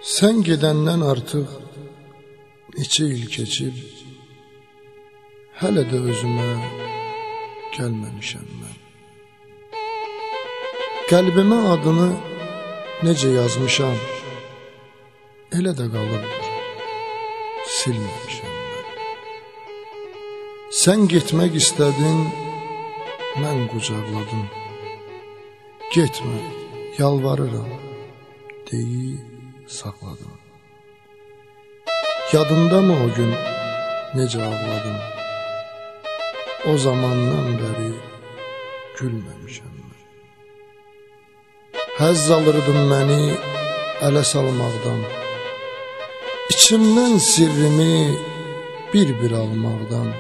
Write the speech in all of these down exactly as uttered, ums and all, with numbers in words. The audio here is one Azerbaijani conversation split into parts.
Sən gedəndən artıq neçə il keçib, hələ də özümə gəlməmişəm mən. Qəlbimə adını necə yazmışam, elə də qalıbdır, silməmişəm mən. Sən getmək istədin, mən qucaqladım. Getmə, yalvarıram, deyib saxladım. Yadındamı o gün necə ağladım? O zamandan bəri gülməmişəm mən. Həzz alırdım məni ələ salmaqdan, İçimdən sirrimi bir-bir almaqdan.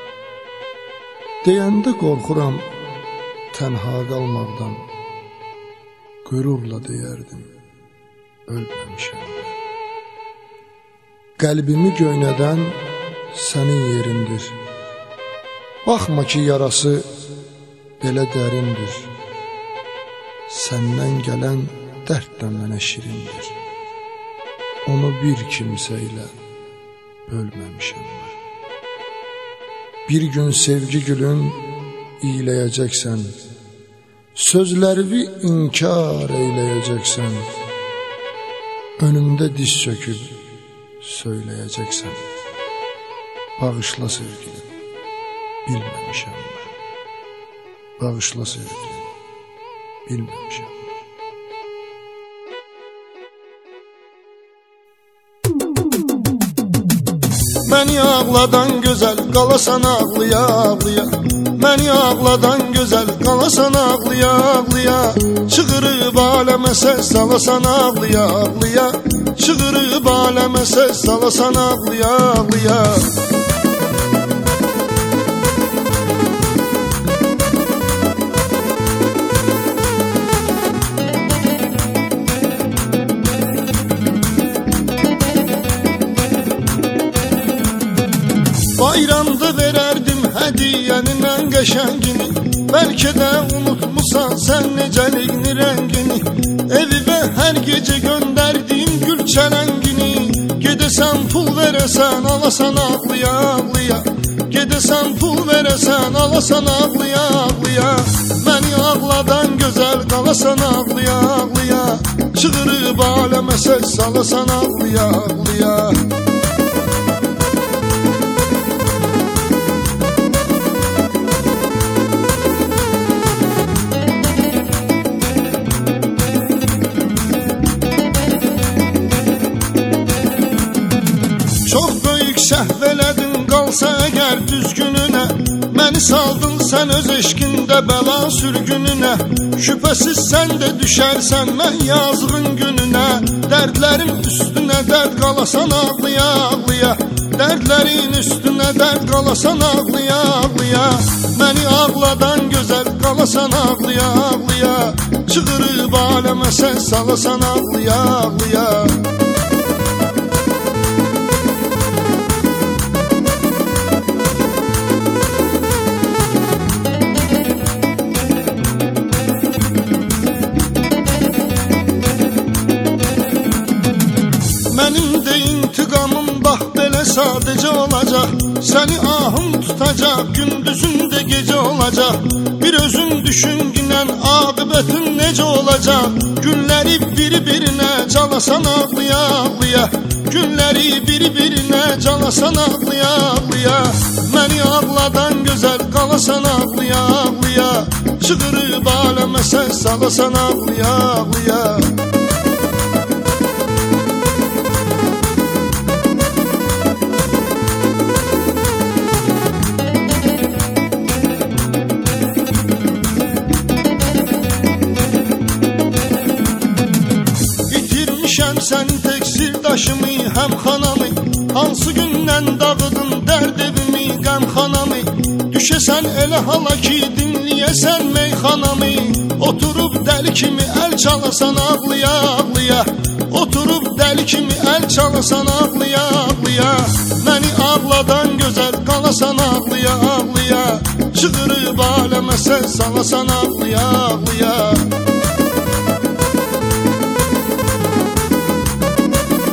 Deyəndə qorxuram tənha qalmaqdan, qürurla deyərdim, ölməmişəm mən. Qəlbimi göynədən sənin yerindir. Baxma ki, yarası belə dərindir. Səndən gələn dərd də mənə şirindir. Onu bir kimsə ilə bölməmişəm mən. Bir gün sevgi gülün iyiləyəcəksən, sözlərimi inkar eyləyəcəksən, önümdə diz çöküb söyləyəcəksən. Bağışla sevgilim, bilməmişəm mən. Bağışla sevgilim, bilməmişəm mən. Məni ağladan gözəl qalasan ağlıya ağlıya, məni ağladan gözəl qalasan ağlıya ağlıya, çığırıb aləmə səs salasan ağlıya ağlıya, çığırıb aləmə səs salasan ağlıya ağlıya. Bayramda verərdim hədiyənin ən qəşəngini, bəlkə də unutmusan sən necəliğini rəngini, evimə hər gecə göndərdiyim gül çələngini, gedəsən pul verəsən alasan ağlıya ağlıya, gedəsən pul verəsən alasan ağlıya ağlıya, məni ağladan gözəl qalasan ağlıya ağlıya, çığırıb aləmə səs salasan ağlıya ağlıya. Çox böyük səhv elədin qalsa əgər düzgününə, məni saldın sən öz eşqində bəla sürgününə, şübhəsiz sən də düşərsən mən yazığın gününə, dərdlərin üstünə dərd qalasan ağlıya ağlıya, dərdlərin üstünə dərd qalasan ağlıya ağlıya, məni ağladan gözəl qalasan ağlıya ağlıya, çığırıb aləmə səs salasan ağlıya ağlıya. Mənim də intiqamım bax belə sadəcə olacaq, səni ahım tutacaq, gündüzün də gecə olacaq, bir özün düşün ginən aqibətin necə olacaq, günləri bir-birinə calasan ağlıya ağlıya, günləri bir-birinə calasan ağlıya ağlıya, məni ağladan gözəl qalasan ağlıya ağlıya, çığırıb aləmə səs salasan ağlıya ağlıya. Sən tək sirdaşımı, həm xanamı, hansı gündən dağıdın dərd evimi, qəm xanamı, düşəsən elə hala ki, dinləyəsən meyxanamı, oturub dəli kimi əl çalasan ağlıya ağlıya, oturub dəli kimi əl çalasan ağlıya ağlıya, məni ağladan gözəl qalasan ağlıya ağlıya, çığırıb aləmə səs salasan ağlıya ağlıya.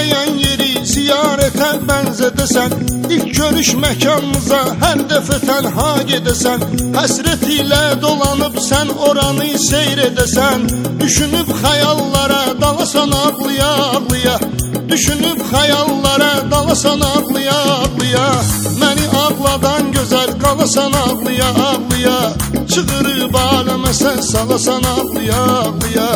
istəyən yeri ziyarətə bənzədəsən. İlk görüş məkanımıza hər dəfə tənha gedəsən. Həsrət ilə dolanıb sən oranı seyr edəsən. Düşünüb xəyallara dalasan ağlıya ağlıya. Düşünüb xəyallara dalasan ağlıya ağlıya. Məni ağladan gözəl qalasan ağlıya ağlıya. Çığırıb aləmə sən salasan ağlıya ağlıya.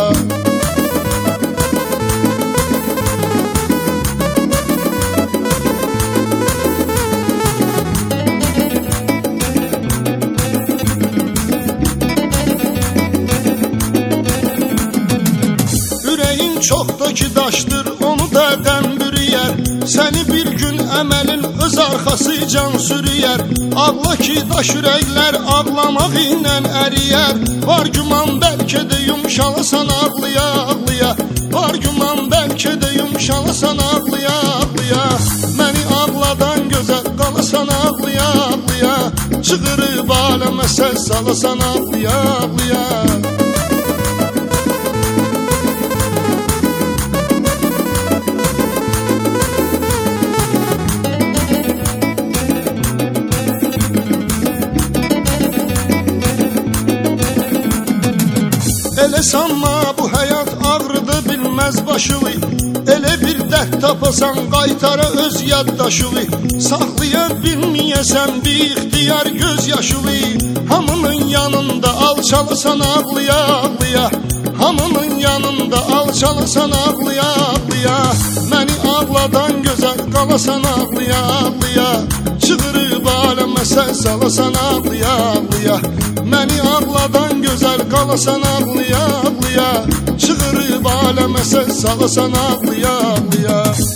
Çox da ki daşdır, onu da dəm bürüyər. Səni bir gün əməlin öz arxası can sürüyər. Ağla ki daş ürəklər ağlamaq ilə əriyər. Var güman bəlkə də yumşalasan ağlıya ağlıya. Var güman bəlkə də yumşalasan ağlıya ağlıya. Məni ağladan gözəl qalasan ağlıya ağlıya. Çığırıb aləmə səs salasan ağlıya ağlıya. Elə sanma bu həyat ağrıdı bilməz başılı. Elə bir dərd tapasan qaytara öz yaddaşılı. Saxlaya bilməyəsən bir ixtiyar göz yaşılı. Hamının yanında alçalasan ağlıya ağlıya. Hamının yanında alçalasan ağlıya ağlıya. Məni ağladan gözəl qalasan ağlıya ağlıya. Çığırıb aləmə səs salasan ağlıya ağlıya. Məni ağladan gözəl qalasan ağlıya ağlıya. Çığırıb aləmə səs salasan ağlıya ağlıya.